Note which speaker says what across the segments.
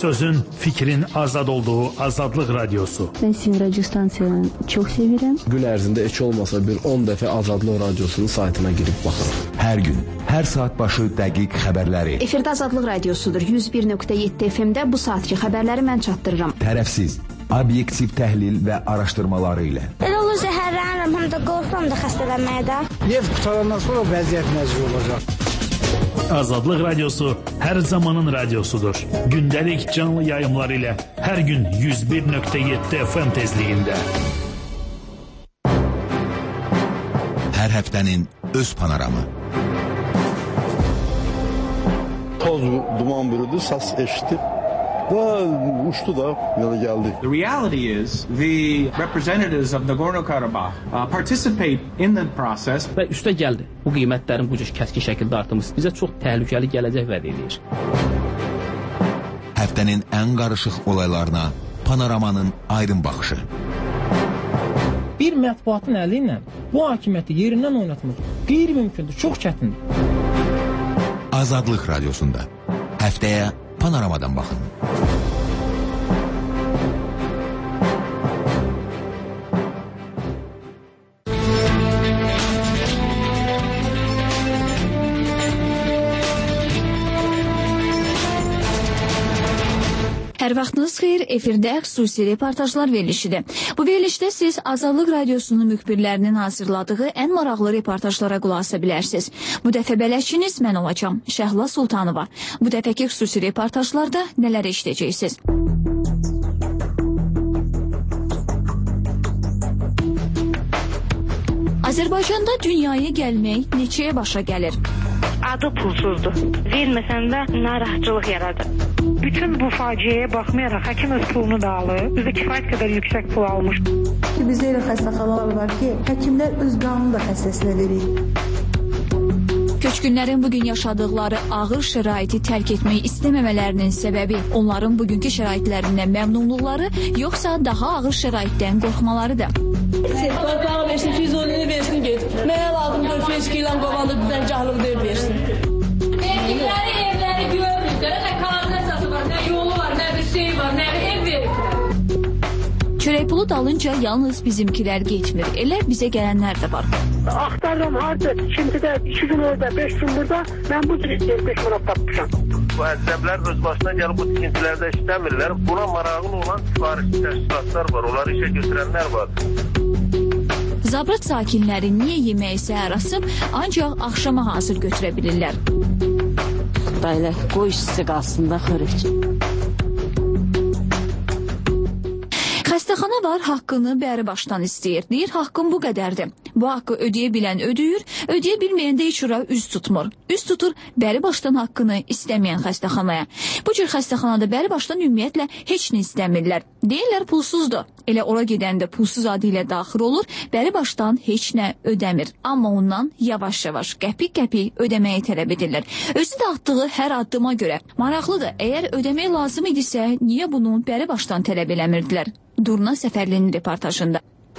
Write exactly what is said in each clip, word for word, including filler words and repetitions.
Speaker 1: Sözün, fikrin azad olduğu Azadlıq Radyosu.
Speaker 2: Ben sizin radyo stansiyalarını çok seviyorum.
Speaker 3: Gün ərzində heç olmasa bir on dəfə Azadlıq Radyosunun saytına girib baxın.
Speaker 4: Hər gün, hər saat başı dəqiq xəbərləri.
Speaker 5: Efirdə Azadlıq Radiosudur. yüz bir nöqtə yeddi F M-də bu saatki xəbərləri mən çatdırıram.
Speaker 4: Tərəfsiz, obyektiv təhlil və araşdırmaları ilə.
Speaker 6: Elə olur zəhərlənirəm, həm də qorxuram da xəstələnməyə də.
Speaker 7: Neft qutarandan sonra vəziyyət nəzir olacaq.
Speaker 1: Azadlıq Radyosu hər zamanın radyosudur. Gündəlik canlı yayımlar ilə hər gün yüz bir nöqtə yeddi F M tezliyində.
Speaker 4: Hər həftənin öz panoramı.
Speaker 8: Toz duman bürüdü, səs eşitdi və uçdu da yola gəldi.
Speaker 9: The reality is the representatives of Nagorno-Karabakh uh, participate in the process.
Speaker 10: Və üstə gəldi. Bu qiymətlərin bu cür kəskin şəkildə artımı bizə çox təhlükəli gələcək vəd edir.
Speaker 4: Həftənin ən qarışıq olaylarına panoramanın aydın baxışı.
Speaker 10: Bir mətbuatın əli ilə bu hakimiyyəti yerindən oynatmaq qeyri-mümkündür, çox çətindir.
Speaker 4: Azadlıq Radyosunda həftəyə panoramadan baxın.
Speaker 5: Hər vaxtınız xeyir, efirdə xüsusi reportajlar verilişidir. Bu verilişdə siz Azadlıq Radyosunun müxbirlərinin hazırladığı ən maraqlı reportajlara qulaq asa bilərsiniz. Bu dəfə bələdçiniz mən olacağam, Şəhla Sultanova. Bu dəfəki xüsusi reportajlarda nələr eşidəcəksiniz? Azərbaycanda dünyaya gəlmək neçəyə başa gəlir?
Speaker 11: Adı pulsuzdur. Verməsən də narahatçılıq yaradır. Bütün bu faciəyə baxmayaraq həkim öz pulunu da alır. Bizdə kifayət qədər yüksək pul almış.
Speaker 12: Bizdə elə xəstəxanalar var ki, həkimlər öz qanunu da xəstəsinə verir.
Speaker 5: Köçkünlərin bugün yaşadıkları ağır şəraiti tərk etmək istəməmələrinin səbəbi onların bugünkü şəraitlərindən məmnunluqları, yoxsa daha ağır şəraitdən qorxmalarıdır.
Speaker 13: Torpağı versin, füzulini versin, get. Mənə lazım dört beş kilan qovanda düzən cahlıq deyil versin.
Speaker 14: Evlikləri, evləri görmürlər, nə kanalizasiyası var, nə yolu var, nə bir şey var, nə bir ev veriblər.
Speaker 5: Çörək pulu dalınca yalnız bizimkilər getmir, elə bizə gələnlər də var.
Speaker 11: Axtarıram harca, şimdi də iki gün orada, beş gün burada, mən bu cür beş manat tapmışam.
Speaker 15: Bu əcnəblər öz başına gəlib bu tikintilərdə işləmirlər. Buna maraqlı olan sifariş təşkilatlar var, onları işə götürənlər var.
Speaker 5: Zabrat sakinləri niyə yeməyi səhər asıb, ancaq axşama hazır götürə bilirlər.
Speaker 16: Dayılar, qoy işçisi qalsın da xörək.
Speaker 5: Xəstəxana var, haqqını bəri başdan istəyir. Deyir, haqqım bu qədərdir. Bu haqqı ödəyə bilən ödəyir, ödəyə bilməyəndə heç ora üz tutmur. Üz tutur bəri başdan haqqını istəməyən xəstəxanaya. Bu cür xəstəxanada bəri başdan ümumiyyətlə heç nə istəmirlər. Deyirlər, pulsuzdur. Elə ora gedəndə pulsuz adı ilə daxil olur, bəri başdan heç nə ödəmir. Amma ondan yavaş-yavaş, qəpik-qəpik ödəməyi tələb edirlər. Özü də atdığı hər addıma görə. Maraqlıdır, əgər ödəmək lazım idisə, niyə bunu bəri başdan tələb eləmirdilər? Durna Səfərlinin reportajında.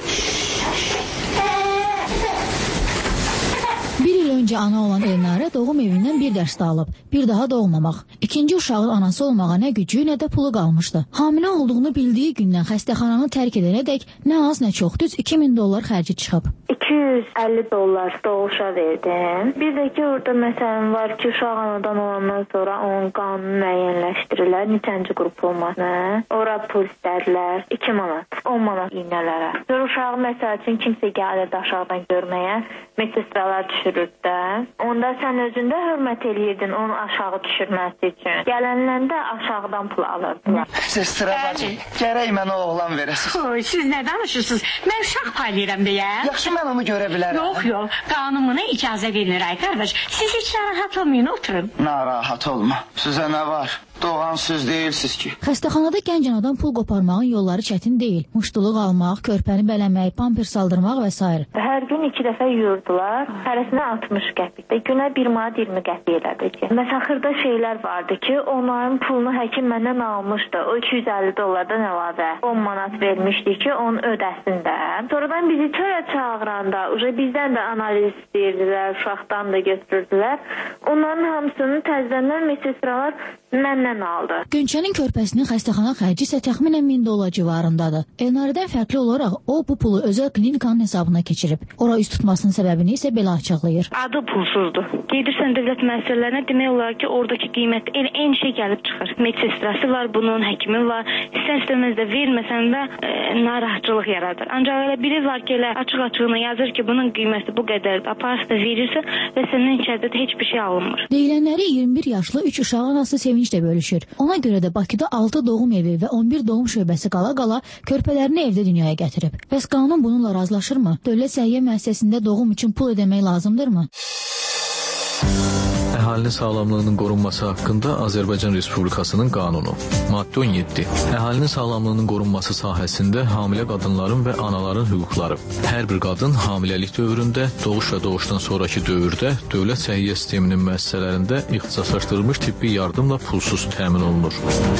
Speaker 17: Bir il öncə ana olan Elnarə doğum evindən bir dərs də alıb. Bir daha doğmamaq. İkinci uşağın anası olmağa nə gücü, nə də pulu qalmışdı. Hamilə olduğunu bildiyi gündən xəstəxananı tərk edənədək nə az, nə çox, düz iki min dollar xərci çıxıb.
Speaker 18: iki yüz əlli dollar doğuşa verdim. Bir də ki, orada məsələn var ki, uşaq anadan olandan sonra onun qanunu müəyyənləşdirirlər. Neçənci qrup olmasına. Ora pul istədilər. iki manat, on manat iynələrə. Sonra uşağı məsəl üçün kimsə gəlirdi aşağıdan görməyə. Medsestralar düşürürdü də. Onda sən özündə hörmət eləyirdin onun aşağı düşürməsi üçün. Gələnləndə aşağıdan pul alırdılar.
Speaker 19: Sestra bacı, gərək mənə oğlan verəsiniz.
Speaker 11: Oy, siz nə danışırsınız? Mən uşaq paylayıram deyə.
Speaker 19: Yaxşı, mən onu görə bilərəm.
Speaker 11: Yox, yox, qanununa icazə verilir ay qardaş. Siz heç narahat olmayın, oturun.
Speaker 19: Narahat olma. Sizə nə var? Doğan siz deyilsiz ki.
Speaker 17: Xəstəxanada gənc anadan pul qoparmağın yolları çətin deyil. Muştuluq almaq, körpəni bələmək, pamper saldırmaq və s.
Speaker 18: Hər gün iki dəfə yuyurdular. Hərəsinə altmış qəpikdə. Günə bir manat iyirmi qəpik elədi ki. Məsələn, xırda şeylər vardı ki, onların pulunu həkim məndən almışdı. O iki yüz əlli dollardan əlavə on manat vermişdi ki, onu ödəsin də. Sonradan bizi çölə çağıranda, bizdən də analiz istəyirdilər, uşaqdan da götürürdülər. Onların hamısını təzələnlər, medsestralar məndən aldı.
Speaker 17: Gönçənin körpəsinin xəstəxana xərci isə təxminən min dollar civarındadır. Elnarədən fərqli olaraq o bu pulu özəl klinikanın hesabına keçirib. Ora üst tutmasının səbəbini isə belə açıqlayır.
Speaker 11: Adı pulsuzdur. Gedirsən dövlət müəssisələrinə, demək olar ki, oradakı qiymət elə eyni şey gəlib çıxır. Medsestrası var, bunun həkimi var. İstər-istəməz də verməsən də e, narahatçılıq yaradır. Ancaq elə biri var ki, elə açıq-açığına yazır ki, bunun qiyməti bu qədər, aparsı da verirsə və səndən içəridə də heç bir şey alınmır.
Speaker 17: Deyilənləri iyirmi bir yaşlı üç uşaq anası Sevinç də bölüşür. Ona görə də Bakıda altı doğum evi və on bir doğum şöbəsi qala-qala körpələrini evdə dünyaya gətirib. Bəs qanun bununla razılaşırmı? Dövlət səhiyyə müəssisəsində doğum üçün pul ödəmək lazımdırmı?
Speaker 20: Əhalinin sağlamlığının qorunması haqqında Azərbaycan Respublikasının qanunu. Maddə on yeddi. Əhalinin sağlamlığının qorunması sahəsində hamilə qadınların və anaların hüquqları. Hər bir qadın hamiləlik dövründə, doğuş və doğuşdan sonraki dövrdə dövlət səhiyyə sisteminin müəssisələrində ixtisaslaşdırılmış tibbi yardımla pulsuz təmin olunur.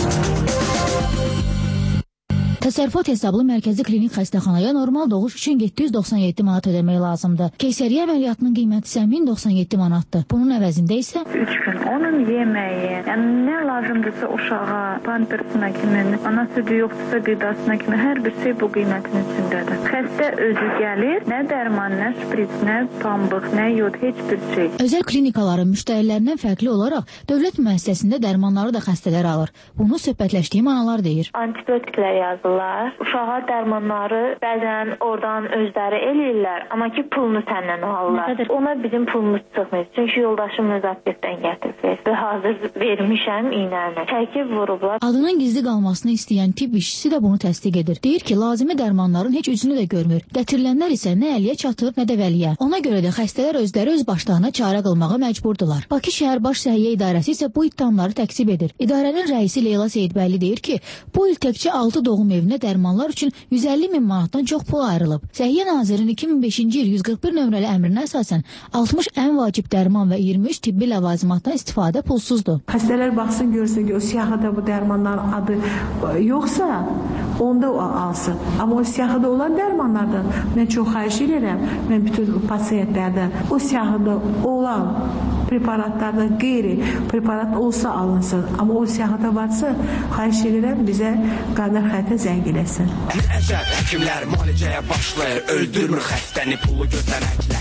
Speaker 17: Təsərrüfat hesablı mərkəzi klinik xəstəxanaya normal doğuş üçün yeddi yüz doxsan yeddi manat ödəmək lazımdır. Keysəriyyə əməliyyatının qiyməti isə min doxsan yeddi manatdır. Bunun əvəzində isə
Speaker 18: üç gün onun yeməyi, yəni nə lazımdırsa uşağa, pampersına kimi, ana südü yoxdursa qidasına kimi hər bir şey bu qiymətin içindədir. Xəstə özü gəlir, nə dərman, nə şpris, nə pambıq, nə yod, heç bir şey.
Speaker 17: Özəl klinikaların müştərilərindən fərqli olaraq dövlət müəssisəsində dərmanları da xəstələr alır. Bunu söhbətləşdiyim analar deyir.
Speaker 18: Antibiotiklər yazılır. Uşağa dərmanları bəzən oradan özləri eləyirlər, amma ki pulunu səndən alırlar. Ona bizim pulumuz çıxmır. Çünki yoldaşım öz aptekdən gətirib və hazır vermişəm iynəni. Çəkib vurublar.
Speaker 17: Adının gizli qalmasını istəyən tibb işçisi də bunu təsdiq edir. Deyir ki, lazımi dərmanların heç üzünü də görmür. Gətirilənlər isə nə əliyə çatır, nə də vəliyə. Ona görə də xəstələr özləri öz başlarına çarə qılmağa məcburdular. Bakı şəhər baş səhiyyə idarəsi isə bu ittihamları təkzib edir. İdarənin rəisi Leyla Seyidbəyli deyir ki, bu il təkcə altı doğum evi dərmanlar üçün yüz əlli min manatdan çox pul ayrılıb. Səhiyyə Nazirinin iki min beşinci il yüz qırx bir nömrəli əmrinə əsasən altmış ən vacib dərman və iyirmi üç tibbi ləvazimatdan istifadə pulsuzdur.
Speaker 12: Xəstələr baxsın, görsün ki, o siyahıda bu dərmanların adı yoxsa, onda o alsın. Amma o siyahıda olan dərmanlardan mən çox xahiş edirəm, mən bütün pasiyentlərdən o siyahıda olan preparatlardan qeyri preparat olsa alınsın. Amma o siyahıda varsa, xahiş edirəm bizə qadar xətə zəng eləsin.
Speaker 21: Əcəb həkimlər müalicəyə başlayır, öldürmür xəstəni pulu götürənəklər.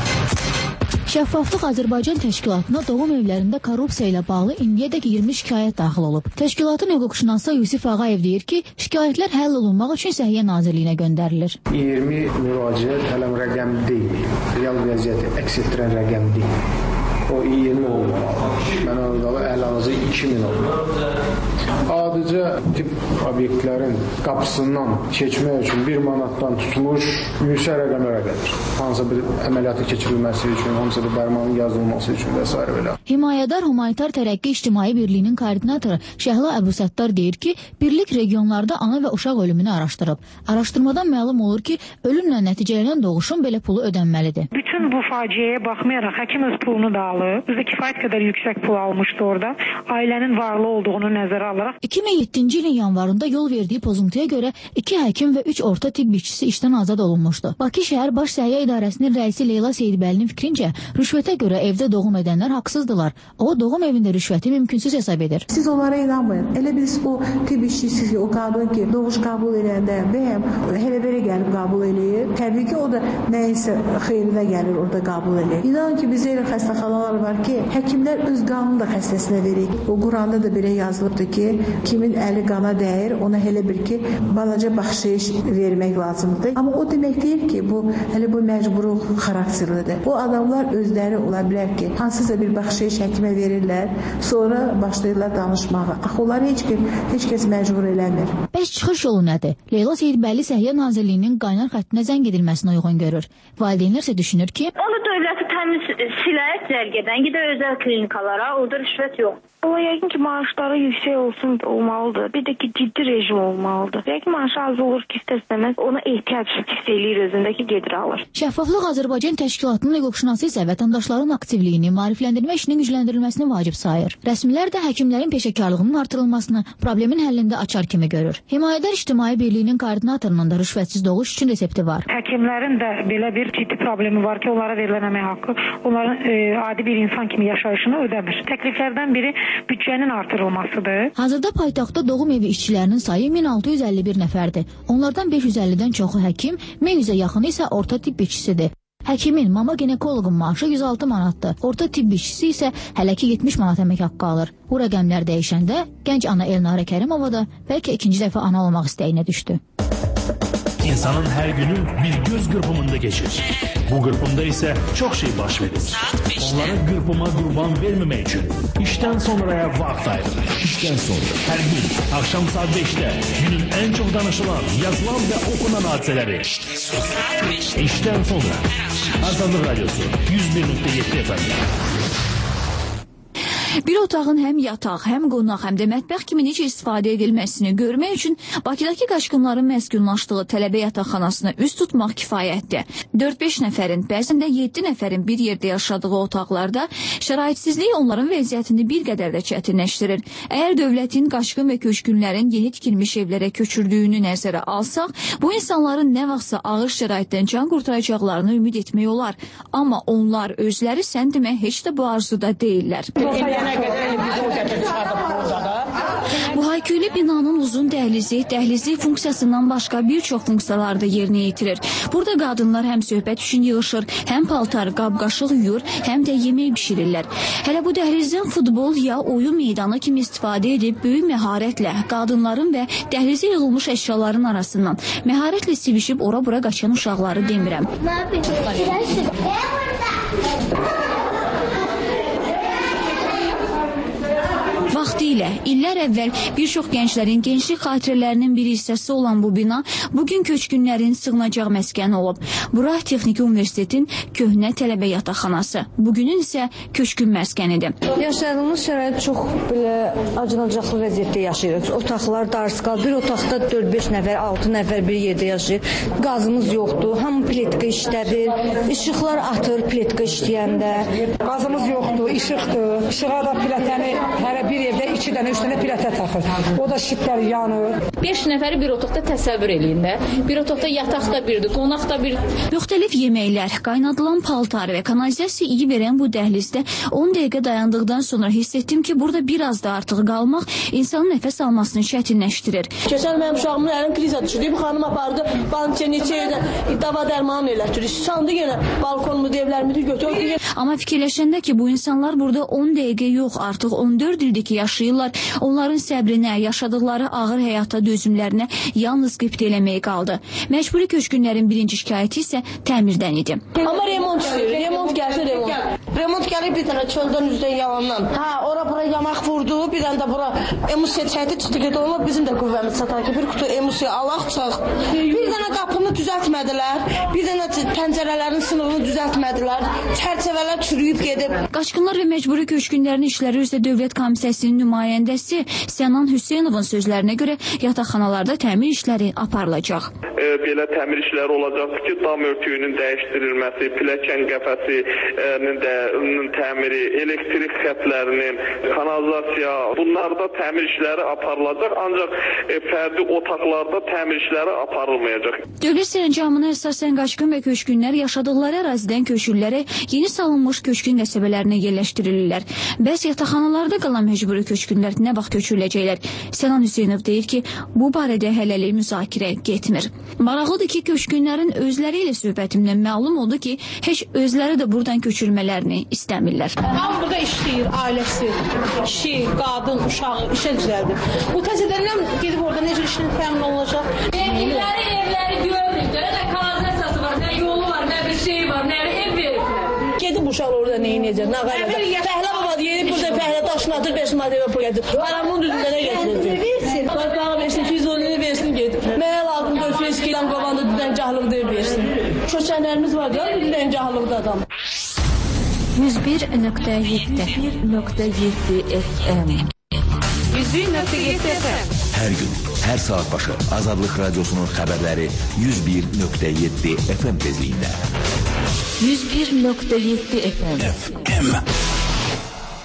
Speaker 17: Şəffaflıq Azərbaycan təşkilatına doğum evlərində korrupsiya ilə bağlı indiyədək iyirmi şikayət daxil olub. Təşkilatın hüquqşünası Yusif Ağayev deyir ki, şikayətlər həll olunmaq üçün Səhiyyə Nazirliyinə göndərilir.
Speaker 7: iyirmi müraciət hələm rəqəm deyil, real vəziyyəti əks etdirən rəqəm deyil. O iyirmi oldu. Mən orada əlazı iki min oldu. Adicə tibb obyektlərin qapısından keçmək üçün bir manatdan tutmuş yüksək rəqəmlərə qədər. Hansısa bir əməliyyatı keçirilməsi üçün, hansısa bir dərmanın yazılması üçün və s. belə.
Speaker 17: Himayədar Humanitar Tərəqqi İctimai Birliyinin koordinatoru Şəhla Əbusattar deyir ki, birlik regionlarda ana və uşaq ölümünü araşdırıb. Araşdırmadan məlum olur ki, ölümlə nəticələnən doğuşun belə pulu ödənməlidir.
Speaker 11: Bütün bu faciəyə baxmayaraq həkim öz pulunu da alıb. Bizə kifayət qədər yüksək pul almışdı orada. Ailənin varlı olduğunu nəzərə alaraq.
Speaker 17: iki min yeddinci ilin yanvarında yol verdiyi pozuntuya görə iki həkim və üç orta tibb işçisi işdən azad olunmuşdu. Bakı şəhər baş səhiyyə idarəsinin rəisi Leyla Seyidbəlinin fikrincə, rüşvətə görə evdə doğum edənlər haqsızdılar. O, doğum evində rüşvəti mümkünsüz hesab edir.
Speaker 12: Siz onlara inanmayın. Elə biz o tibb işçisi ki, o qadın ki, doğuş qəbul edəndə bəyəm hələ belə gəlib qəbul eləyir. Təbii ki, o da nəyinsə xeyrinə gəlir orada qəbul eləyir. İnanın ki, bizə elə xəstəxanalar var ki, həkimlər öz qanını da xəstəsinə verir. O Quranda da belə yazılıbdır ki, kimin əli qana dəyir, ona elə bir ki, balaca bəxşiş vermək lazımdır. Amma o demək deyil ki, bu hələ bu məcburluq xarakterlidir. O adamlar özləri ola bilər ki, hansısa bir bəxşiş həkimə verirlər, sonra başlayırlar danışmağa. Axı onları heç kim, heç kəs məcbur eləmir.
Speaker 17: Bəs çıxış yolu nədir? Leyla Seyidbəlli Səhiyyə Nazirliyinin qaynar xəttinə zəng edilməsinə uyğun görür. Valideynlər isə düşünür ki,
Speaker 18: onu dövləti təmiz silahət zərgədən gedə özəl klinikalara, orada rüşvət yox. O yəqin ki, maaşları yüksək olsun olmalıdır. Bir də ki, ciddi rejim olmalıdır. Yəqin maaşı az olur ki, istəsəməz ona ehtiyac hiss eləyir özündəki gedir alır.
Speaker 17: Şəffaflıq Azərbaycan təşkilatının hüquqşünası isə vətəndaşların aktivliyini, maarifləndirmə işinin gücləndirilməsini vacib sayır. Rəsmilər də həkimlərin peşəkarlığının artırılmasını problemin həllində açar kimi görür. Himayədar İctimai Birliyinin koordinatorunun da rüşvətsiz doğuş üçün resepti var.
Speaker 11: Həkimlərin də belə bir ciddi problemi var ki, onlara verilən əmək haqqı onların e, adi bir insan kimi yaşayışını ödəmir. Təkliflərdən biri
Speaker 2: büdcənin artırılmasıdır.
Speaker 17: Hazırda paytaxtda doğum evi işçilərinin sayı min altı yüz əlli bir nəfərdir. Onlardan beş yüz əllidən çoxu həkim, min yüzə yaxını isə orta tibb işçisidir. Həkimin, mama ginekoloqun maaşı yüz altı manatdır. Orta tibb işçisi isə hələ ki yetmiş manat əmək haqqı alır. Bu rəqəmlər dəyişəndə gənc ana Elnarə Kərimova da bəlkə ikinci dəfə ana olmaq istəyinə düşdü.
Speaker 1: İnsanın her günü bir göz kırpımında geçir. Bu kırpımda ise çok şey baş verir. Onlara kırpıma kurban vermemek için işten sonraya vakit ayrılır. İşten sonra. Her gün akşam saat beşte günün en çok danışılan, yazılan ve okunan hadiseleri. İşten sonra. Azadlık Radyosu yüz bir nokta yedi F M.
Speaker 5: Bir otağın həm yataq, həm qonaq, həm də mətbəx kimi necə istifadə edilməsini görmək üçün Bakıdakı qaçqınların məskunlaşdığı tələbə yataqxanasına üz tutmaq kifayətdir. dörd beş nəfərin, bəzən də yeddi nəfərin bir yerdə yaşadığı otaqlarda şəraitsizlik onların vəziyyətini bir qədər də çətinləşdirir. Əgər dövlətin qaçqın və köçkünlərin yeni tikilmiş evlərə köçürdüyünü nəzərə alsaq, bu insanların nə vaxtsa ağır şəraitdən can qurtaracaqlarını ümid etmək olar. Amma onlar özləri sən demə heç də bu arzuda deyirlər. Bu hayküylü binanın uzun dəhlizi, dəhlizlik funksiyasından başqa bir çox funksiyalarda yerinə yetirir. Burada qadınlar həm söhbət üçün yığışır, həm paltar, qab-qaşıq yuyur, həm də yemək bişirirlər. Hələ bu dəhlizin futbol ya oyun meydanı kimi istifadə edib böyük məharətlə qadınların və dəhlizə yığılmış əşyaların arasından məharətlə sivişib ora-bura qaçan uşaqları demirəm. Vaxtilə, illər əvvəl bir çox gənclərin gençlik xatirələrinin bir hissəsi olan bu bina bugün köçkünlərin sığınacaq məskəni olub. Bura Texniki Universitetin köhnə tələbə yataqxanası, bugünün isə köçkün məskənidir.
Speaker 22: Yaşadığımız şərait çox belə acınacaqlı vəziyyətdə yaşayırıq. Otaqlar darısqal, bir otaqda dörd beş nəfər, altı nəfər bir yerdə yaşayır. Qazımız yoxdur, hamı pletka işlədir, işıqlar atır pletka işləyəndə.
Speaker 2: Qazımız yoxdur, işıqdır, işığa da plətəni hərə bir evdə iki dənə, üç dənə plətə taxır. O da şitlər yanır.
Speaker 14: beş nəfəri bir otaqda təsəvvür eləyin də. Bir otaqda yataq da birdir, qonaq da bir.
Speaker 5: Müxtəlif yeməklər, qaynadılan paltar və kanalizasiya iyi verən bu dəhlizdə on dəqiqə dayandıqdan sonra hiss etdim ki, burada biraz da artıq qalmaq insanın nəfəs almasını çətinləşdirir.
Speaker 13: Keçən mənim uşağımın əlin kriza düşürdü. Bu xanım apardı, bançə neçə yerdə dava dərmanı elətdirir. Sandı yenə balkonmu, evlərimi götürdü.
Speaker 5: Amma fikirləşəndə ki, bu insanlar burada on dəqiqə yox, artıq on dörd ildir ki, yaşayırlar. Onların səbrinə, yaşadıkları ağır həyata dözümlərinə yalnız qibtə eləmək qaldı. Məcburi köçkünlərin birinci şikayəti isə təmirdən idi.
Speaker 13: Amma remont istəyir, remont gəlsin remont.
Speaker 22: Remont gəlir bir dənə çöldən üzdən yalandan.
Speaker 13: Ha, ora bura yamaq vurdu, bir dənə də bura emusiya çəkdi, çıxdı getdi. Onlar bizim də qüvvəmiz çatar ki, bir qutu emusiya alaq çaq. Bir dənə qapını düzəltmədilər, bir dənə pəncərələrin sınığını düzəltmədilər, çərçivələr çürüyüb gedib.
Speaker 5: Qaçqınlar və məcburi köçkünlərin işləri üzrə Dövlət Komissiyasının nümayəndəsi Sənan Hüseynovun sözlərinə görə yataqxanalarda təmir işləri aparılacaq.
Speaker 15: E, belə təmir işləri olacaq ki, dam örtüyünün dəyişdirilməsi, pilləkən qəfəsinin də təmiri, elektrik xətlərinin, kanalizasiya, bunlarda təmir işləri aparılacaq, ancaq e, fərdi otaqlarda təmir işləri aparılmayacaq.
Speaker 5: Dövlət sərəncamına əsasən qaçqın və köçkünlər yaşadıkları ərazidən köçürülərək yeni salınmış köçkün qəsəbələrinə yerləşdirilirlər. Bəs yataqxanalarda qalan məcburi köçkünlər nə vaxt köçürüləcəklər? Sənan Hüseynov deyir ki, bu barədə hələlik müzakirə getmir. Maraqlıdır ki, köçkünlərin özləri ilə söhbətimdən məlum oldu ki, heç özləri də buradan köçürmələrini istəmirlər.
Speaker 13: Hamı burada işləyir, ailəsi, kişi, qadın, uşağı işə düzəldir. Bu təzədənlər gedib orada necə işlə təmin olunacaq?
Speaker 14: Evləri, evləri görürük. Nə kanalizasiyası var, nə yolu var, nə bir şey var, nə bir ev veriblər.
Speaker 13: Gedib uşaq orada nə inəcək, nə qayda. Fəhlə baba deyib, burada fəhlə daşını atır, beş maddə və pul edir. Aramın düzündə nə getirir? Qarqağı versin, iki yüz onunu versin, gedir. Mənə lazım dörd beş kilan qovanda düzəncəhlıq deyib versin. Köçənlərimiz var ya, düzəncəhlıqda adam.
Speaker 5: yüz bir nöqtə yeddi F M
Speaker 23: yüz bir nöqtə yeddi F M
Speaker 4: Hər gün, hər saat başı Azadlıq Radyosu'nun xəbərləri yüz bir nöqtə yeddi F M tezliyində.
Speaker 5: yüz bir nöqtə yeddi F M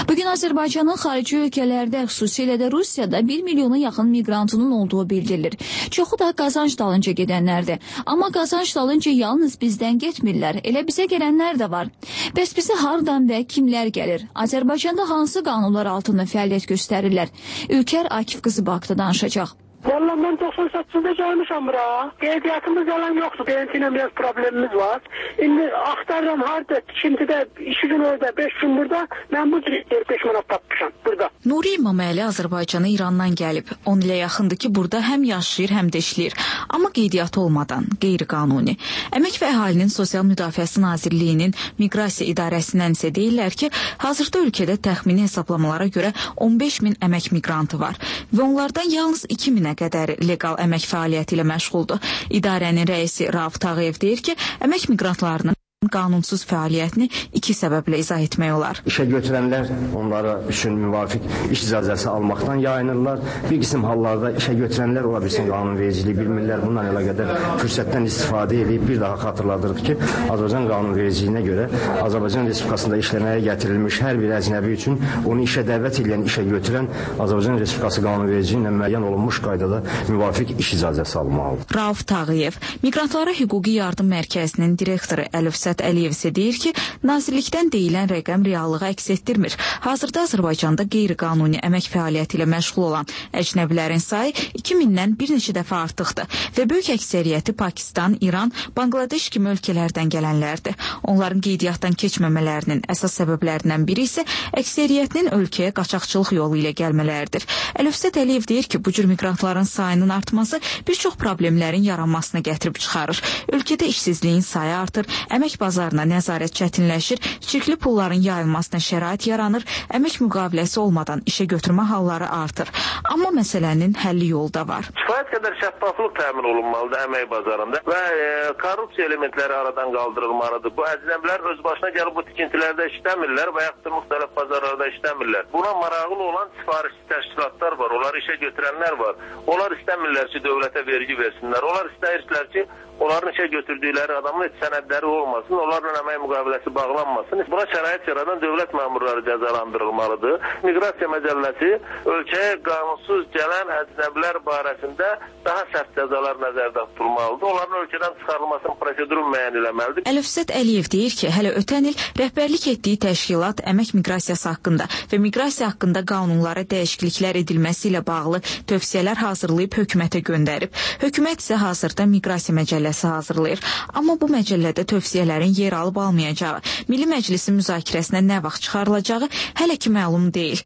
Speaker 5: Bugün Azərbaycanın xarici ölkələrdə, xüsusilə də Rusiyada bir milyona yaxın miqrantının olduğu bildirilir. Çoxu da qazanc dalınca gedənlərdir. Amma qazanc dalınca yalnız bizdən getmirlər, elə bizə gələnlər də var. Bəs bizə hardan və kimlər gəlir? Azərbaycanda hansı qanunlar altında fəaliyyət göstərirlər? Ülker Akif qızı Bakıda danışacaq.
Speaker 3: Vallahi ben doksan sekizin'de gelmişim buraya. Ehliyatımız yalan yoktu. Benimkine biraz problemimiz var. Şimdi aktarım harda. Şimdi de iki gün orada, beş gün burada. Ben bu dört beş manat tapmışam burada.
Speaker 6: Nuri İmaməli Azərbaycana İrandan gəlib. on ilə yaxındır ki, burada həm yaşayır, həm də işləyir. Amma qeydiyyatı olmadan, qeyri-qanuni. Əmək və Əhalinin Sosial Müdafiəsi Nazirliyinin Miqrasiya İdarəsindən isə deyirlər ki, hazırda ölkədə təxmini hesablamalara görə on beş min əmək miqrantı var. Və onlardan yalnız iki minə qədər legal əmək fəaliyyəti ilə məşğuldur. İdarənin rəisi Rauf Tağıyev deyir ki, əmək miqrantlarının qanunsuz fəaliyyətini iki səbəblə izah etmək olar.
Speaker 8: İşə götürənlər onlara üçün müvafiq iş icazəsi almaqdan yayınırlar. Bir qism hallarda işə götürənlər ola bilsin qanunvericiliyi bilmirlər. Bundan əlaqədar fürsətdən istifadə edib bir daha xatırladırıq ki, Azərbaycan qanunvericiliyinə görə Azərbaycan Respublikasında işləməyə gətirilmiş hər bir əcnəbi üçün onu işə dəvət edən, işə götürən Azərbaycan Respublikası qanunvericiliyi ilə müəyyən olunmuş qaydada müvafiq iş icazəsi almalıdır.
Speaker 6: Rauf Tağıyev, Miqrantlara Hüquqi Yardım Mərkəzinin direktoru Əlifsət Əliyev isə deyir ki, nazirlikdən deyilən rəqəm reallığı əks etdirmir. Hazırda Azərbaycanda qeyri-qanuni əmək fəaliyyəti ilə məşğul olan əcnəbilərin sayı iki mindən bir neçə dəfə artıqdır və böyük əksəriyyəti Pakistan, İran, Bangladeş kimi ölkələrdən gələnlərdir. Onların qeydiyyatdan keçməmələrinin əsas səbəblərindən biri isə əksəriyyətinin ölkəyə qaçaqçılıq yolu ilə gəlmələridir. Əlifsət Əliyev deyir ki, bu cür miqrantların sayının artması bir çox problemlərin yaranmasına gətirib çıxarır. Ölkədə işsizliyin sayı artır, əmək bazarına nəzarət çətinləşir, çirkli pulların yayılmasına şərait yaranır, əmək müqaviləsi olmadan işə götürmə halları artır. Amma məsələnin həlli yolu da var.
Speaker 24: Kifayət qədər şəffaflıq təmin olunmalıdır əmək bazarında və e, korrupsiya elementləri aradan qaldırılmalıdır. Bu əcnəbilər öz başına gəlib bu tikintilərdə işləmirlər və yaxud da müxtəlif bazarlarda işləmirlər. Buna maraqlı olan sifarişçi təşkilatlar var, onlar işə götürənlər var. Onlar istəmirlər ki, dövlətə vergi versinlər. Onlar istəyirlər ki, onların işə götürdükləri adamın heç sənədləri olmasın, onlarla əmək müqaviləsi bağlanmasın. Buna şərait yaradan dövlət məmurları cəzalandırılmalıdır. Miqrasiya Məcəlləsi ölkəyə qanunsuz gələn əcnəbilər barəsində daha sərt cəzalar nəzərdə tutulmalıdır. Onların ölkədən çıxarılmasının proseduru müəyyən eləməlidir.
Speaker 6: Əlifsət Əliyev deyir ki, hələ ötən il rəhbərlik etdiyi təşkilat əmək miqrasiyası haqqında və miqrasiya haqqında qanunlara dəyişikliklər edilməsi ilə bağlı tövsiyələr hazırlayıb hökumətə göndərib. Hökumət isə hazırda miqrasiya məcəlləsi hazırlayır. Amma bu məcəllədə tövsiyələrin yer alıb almayacağı, Milli Məclisin müzakirəsinə nə vaxt çıxarılacağı hələ ki məlum deyil.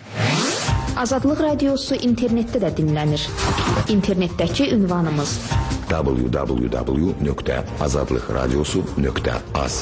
Speaker 25: Azadlıq Radiosu internetdə də dinlənir. İnternetdəki ünvanımız
Speaker 4: w w w nöqtə azadlıq radiosu nöqtə az.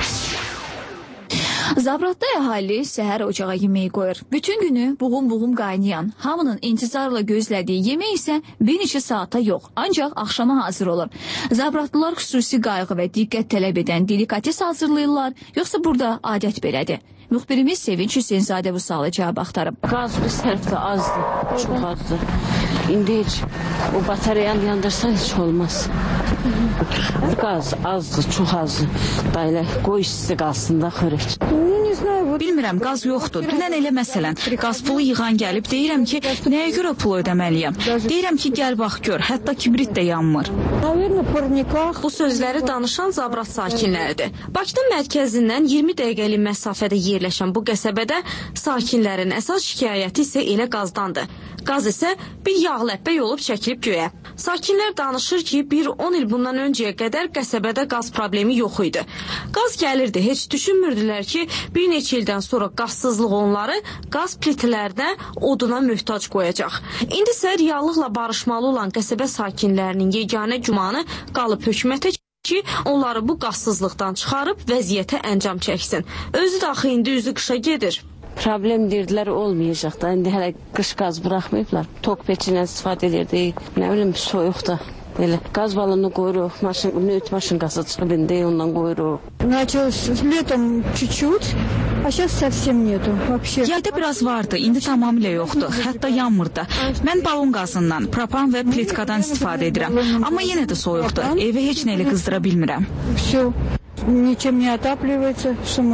Speaker 5: Zabratda əhali səhər ocağa yeməyi qoyur. Bütün günü buğum-buğum qaynayan, hamının intizarla gözlədiyi yemək isə bir neçə saata yox, ancaq axşama hazır olur. Zabratlılar xüsusi qayğı və diqqət tələb edən delikates hazırlayırlar, yoxsa burada adət belədir? Müxbirimiz Sevinç Hüseynzadə bu sualı cavab axtarıb.
Speaker 16: Qaz bir sərfdə azdır, çox azdır. İndi heç o batareyanı yandırsan heç olmaz. Qaz azdır, çox azdır. Belə qoy isti qalsın da xörək.
Speaker 6: Bilmirəm, qaz yoxdur. Dünən elə məsələn, qaz pulu yığan gəlib, deyirəm ki, nəyə görə pulu ödəməliyəm? Deyirəm ki, gəl bax gör, hətta kibrit də yanmır.
Speaker 26: Bu sözləri danışan Zabrat sakinləridir. Bakının mərkəzindən iyirmi dəqiqəlik məsafədə yerləşən bu qəsəbədə sakinlərin əsas şikayəti isə elə qazdandır. Qaz isə bir yağ ləppək olub çəkilib göyə. Sakinlər danışır ki, bir on il bundan öncəyə qədər qəsəbədə qaz problemi yox idi. Qaz gəlirdi, heç düşünmürdülər ki, bir neçə ildən sonra qazsızlıq onları qaz plitələrinə, oduna möhtac qoyacaq. İndi isə reallıqla barışmalı olan qəsəbə sakinlərinin yeganə gümanı qalıb hökumətə ki, onları bu qazsızlıqdan çıxarıb vəziyyətə əncam çəksin. Özü də axı indi üzü qışa gedir.
Speaker 16: Problem deyirdilər olmayacaq da, indi hələ qış qaz buraxmayıblar. Tok peçindən istifadə edirdik, nə bilim, soyuqda. Belə qaz balonu qoyuruq, maşın, nöt maşın qazı çıxıb indi ondan qoyuruq.
Speaker 25: Lетом чуть-чуть, а сейчас совсем нету вообще.
Speaker 6: Yayda biraz vardı, indi tamamilə yoxdur, hətta yanmır da. Mən balon qazından, propan və plitkadan istifadə edirəm. Amma yenə də soyuqdur, evi heç nə ilə qızdıra bilmirəm.
Speaker 25: Все, ничем не отапливается, что можно.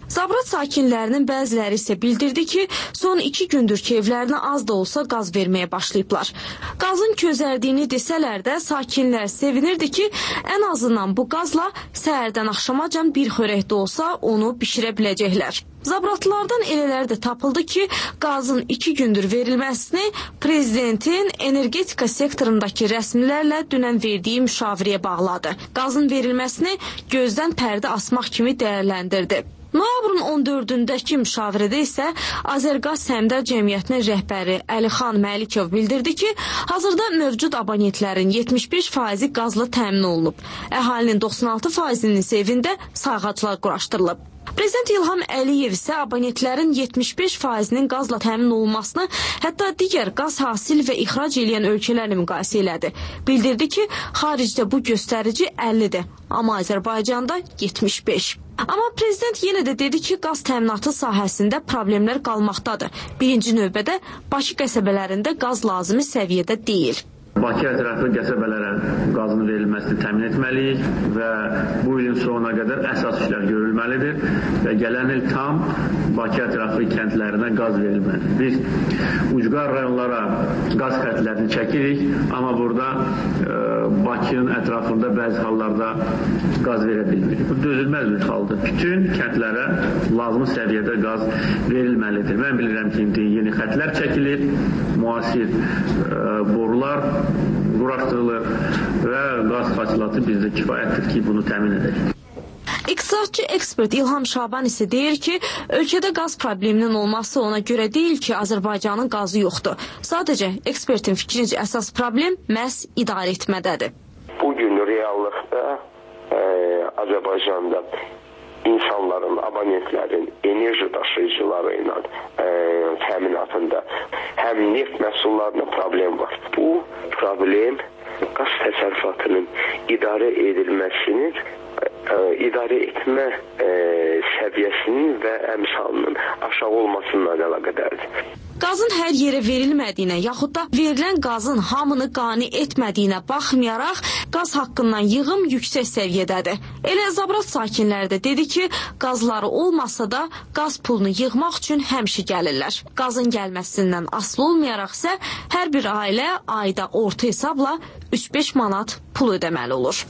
Speaker 26: Zabrat sakinlərinin bəziləri isə bildirdi ki, son iki gündür ki, evlərinə az da olsa qaz verməyə başlayıblar. Qazın közərdiyini desələr də sakinlər sevinirdi ki, ən azından bu qazla səhərdən axşamacan bir xörək də olsa onu bişirə biləcəklər. Zabratlılardan elələri də tapıldı ki, qazın iki gündür verilməsini prezidentin energetika sektorundakı rəsmilərlə dünən verdiyi müşavirəyə bağladı. Qazın verilməsini gözdən pərdə asmaq kimi dəyərləndirdi. Noyabrın on dördündəki müşavirədə isə Azərqaz Səhmdar Cəmiyyətinin rəhbəri Əlixan Məlikov bildirdi ki, hazırda mövcud abonentlərin yetmiş beş faizi qazla təmin olunub. Əhalinin doxsan altı faizinin isə evində sayğaclar quraşdırılıb. Prezident İlham Əliyev isə abonentlərin yetmiş beş faizinin qazla təmin olunmasını hətta digər qaz hasil və ixrac edən ölkələrlə müqayisə elədi. Bildirdi ki, xaricdə bu göstərici əllidir, amma Azərbaycanda yetmiş beş. Amma prezident yenə də dedi ki, qaz təminatı sahəsində problemlər qalmaqdadır. Birinci növbədə Bakı qəsəbələrində qaz lazımi səviyyədə deyil.
Speaker 7: Bakı ətraflı qəsəbələrə qazın verilməsini təmin etməliyik və bu ilin sonuna qədər əsas işlər görülməlidir və gələn il tam Bakı ətraflı kəndlərinə qaz verilməlidir. Biz ucqar rayonlara qaz xətlərini çəkirik, amma burada e, Bakının ətrafında bəzi hallarda qaz verə bilmirik. Bu dözülməz bir haldır. Bütün kəndlərə lazımi səviyyədə qaz verilməlidir. Mən bilirəm ki, indi yeni xətlər çəkilir, müasir e, borular quraşdırılır və qaz hasilatı bizdə kifayətdir ki, bunu təmin edək.
Speaker 26: İqtisadçı ekspert İlham Şaban isə deyir ki, ölkədə qaz probleminin olması ona görə deyil ki, Azərbaycanın qazı yoxdur. Sadəcə ekspertin fikrincə əsas problem məhz idarə etmədədir.
Speaker 9: Bugün reallıqda e, Azərbaycanda insanların, abonentlərin enerji daşıyıcıları ilə e, təminatında həm neft məhsullarında problem var. Bu problem qaz təsərrüfatının idarə edilməsinin, e, idarə etmə e, səviyyəsinin və əmsalının aşağı olmasından əlaqədardır.
Speaker 26: Qazın hər yerə verilmədiyinə, yaxud da verilən qazın hamını qane etmədiyinə baxmayaraq, qaz haqqından yığım yüksək səviyyədədir. Elə Zabrat sakinləri də dedi ki, qazları olmasa da qaz pulunu yığmaq üçün həmişə gəlirlər. Qazın gəlməsindən asılı olmayaraq isə hər bir ailə ayda orta hesabla üç beş manat pul ödəməli olur.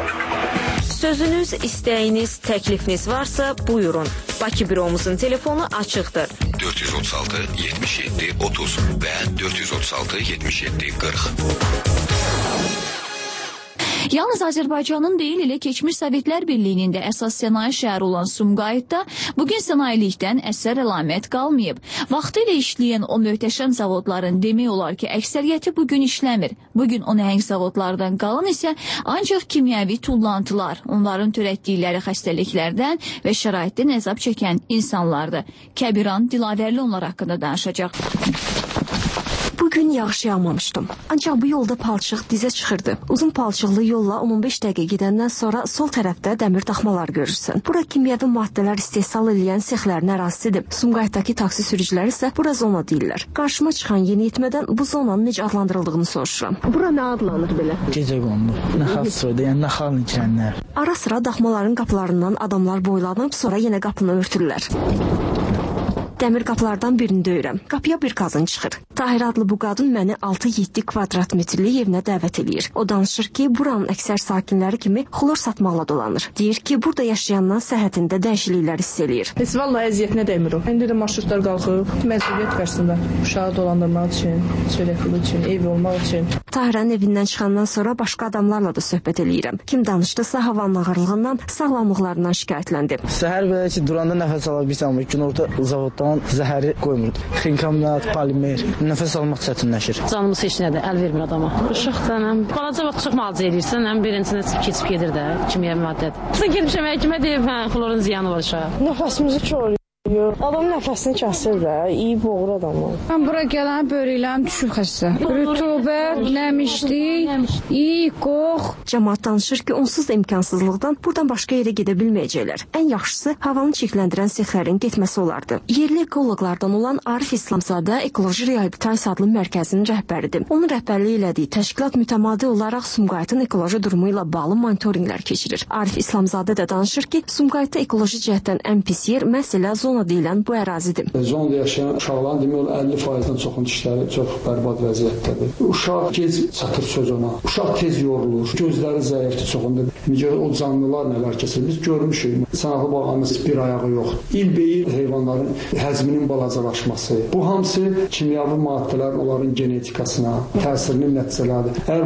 Speaker 26: Sözünüz, istəyiniz, təklifiniz varsa buyurun. Bakı büromuzun telefonu açıqdır.
Speaker 10: dörd yüz otuz altı yetmiş yeddi otuz və dörd yüz otuz altı yetmiş yeddi qırx.
Speaker 5: Yalnız Azərbaycanın deyil, elə keçmiş Sovetlər Birliyinin də əsas sənaye şəhəri olan Sumqayıtda bugün sənayelikdən əsər əlamət qalmayıb. Vaxtı ilə işləyən o möhtəşəm zavodların demək olar ki, əksəriyyəti bugün işləmir. Bugün o nəhəng zavodlardan qalan isə ancaq kimyəvi tullantılar, onların törətdikləri xəstəliklərdən və şəraitdən əzab çəkən insanlardır. Kəbiran Dilavərli onlar haqqında danışacaq.
Speaker 19: Bugün yağış yağmamışdım. Ancaq bu yolda palçıq dizə çıxırdı. Uzun palçıqlı yolla on on beş dəqiqə gedəndən sonra sol tərəfdə dəmir daxmalar görürsən. Bura kimyəvi maddələr istehsal edən sexlərin ərazisidir. Sumqayıtdakı taksi sürücüləri isə bura zona deyirlər. Qarşıma çıxan yeniyetmədən bu zonanın necə adlandırıldığını soruşuram. Bura nə adlanır belə?
Speaker 20: Gecə qondu. Naxal soyda, yəni naxal ikənlər.
Speaker 19: Ara sıra daxmaların qapılarından adamlar boylanıb, sonra yenə qapını örtürlər. Dəmir qapılardan birini döyürəm. Qapıya bir qadın çıxır. Tahir adlı bu qadın məni altı yeddi kvadrat metrlik evinə dəvət edir. O danışır ki, buranın əksər sakinləri kimi xlor satmaqla dolanır. Deyir ki, burada yaşayandan səhhətində dəyişikliklər hiss eləyir.
Speaker 21: Heç vallahi əziyyətinə dəymir o. İndi də marşrutlar qalxıb, məsuliyyət qarşısında uşağı dolandırmaq üçün, çörək pulu üçün, ev olmaq üçün.
Speaker 19: Tahirənin evindən çıxandan sonra başqa adamlarla da söhbət eləyirəm. Kim danışdısa havanın ağırlığından, sağlamlıqlarından şikayətləndi.
Speaker 20: Səhər belə ki, duranda nəfəs ala bilsəm, günorta zavoddan zəhəri qoymurdu. Xinkamnat, polimer, nəfəs almaq çətinləşir.
Speaker 16: Canımız heç nədir, əl vermir adama. Uşaqdan, balaca vaxt çox malcı edirsən, həm birincinə keçib gedir də, kimyəvi maddədir. Sən gelmişəm həkimə deyib, hə, xlorun ziyanı var uşağa.
Speaker 21: Nəfəsimizi çox Adam nəfəsini kəsir də, iyi boğur adamı.
Speaker 25: Mən bura gələn böyrəklərim düşür xəstə. Rütubət, nəmişlik, iyi qox.
Speaker 19: Cəmaət danışır ki, onsuz da imkansızlıqdan buradan başqa yerə gedə bilməyəcəklər. Ən yaxşısı havanı çirkləndirən sexlərin getməsi olardı. Yerli ekoloqlardan olan Arif İslamzadə Ekoloji Reabilitasiya adlı mərkəzinin rəhbəridir. Onun rəhbərliyi elədiyi təşkilat mütəmadi olaraq Sumqayıtın ekoloji durumu ilə bağlı monitorinqlər keçirir. Arif İslamzadə də danışır ki, Sumqayıtda ekoloji cəhətdən ən pis yer məsələ zona deyilən bu ərazidir.
Speaker 1: Zonada yaşayan uşaqların demək olar əlli faizdən çoxun dişləri çox bərbad vəziyyətdədir. Uşaq gec çatır söz ona. Uşaq tez yorulur, gözləri zəifdir çoxunda. Görə o canlılar nələr keçir. Biz görmüşük. Sanalı bağımız bir ayağı yox. İlbeil heyvanların həzminin balacalaşması. Bu hamısı kimyəvi maddələrin onların genetikasına təsirinin nəticələridir.